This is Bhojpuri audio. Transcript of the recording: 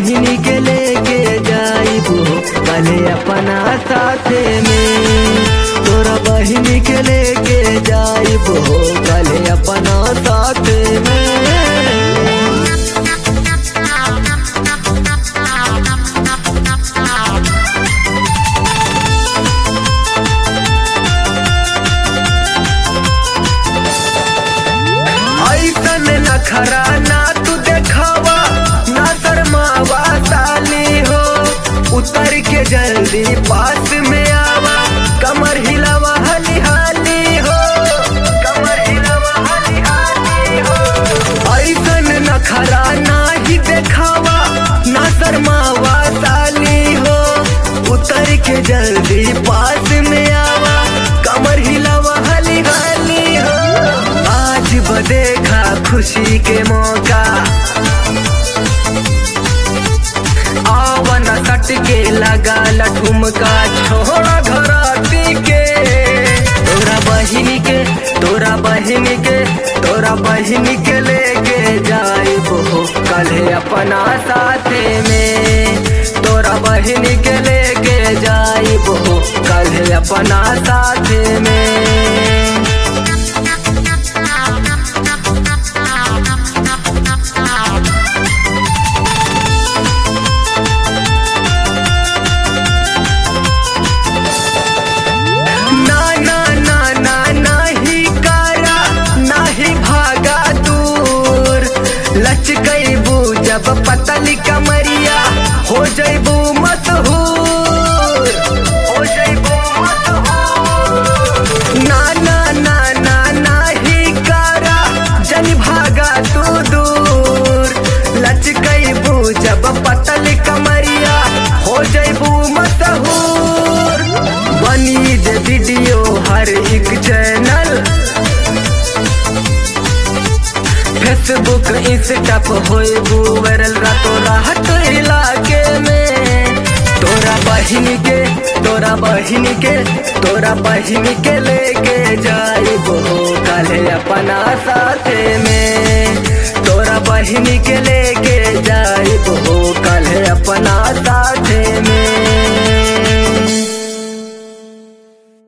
बहिनी के लेके जाइबो कले अपना साथे में। तोरा बहिनी के लेके जाइबो कले अपना साथे में। नखरा ना तू देखावा ना शर्मावा साली हो। उतर के जल्दी पास में आवा कमर हिलावा हली हाली हो। कमर हिलावा हली हाली हो। ऐसन नखरा ना ही देखावा ना शर्मावा साली हो। उतर के जल्दी पास में आवा कमर हिलावा हली हाली हो। आज बदेखा खुशी के मौका आवन कट के लगा लठुमका छोड़ा घराती के। तोरा बहिनी के तोरा बहिनी के तोरा बहिनी के लेके जाइबो कले अपना साथे में। तोरा बहिनी के लेके जाइबो कले अपना साथे में। लचकैबू जब पतली कमरिया हो जैबू मशहूर। हो जैबू मशहूर। ना ना ना ना ना ही कारा जन भागा तू दूर। लचकैबू जब पतली कमरिया हो जैबू मशहूर। बनी दे वीडियो हर एक चैनल फेसबुक इंस्टा पे होइबू वायरल रातों रात इलाके में। तोरा बहिनी के तोरा बहिनी के तोरा बहिनी के लेके जाइबो कले अपना साथे में। तोरा बहिनी के लेके जाइबो कले अपना साथे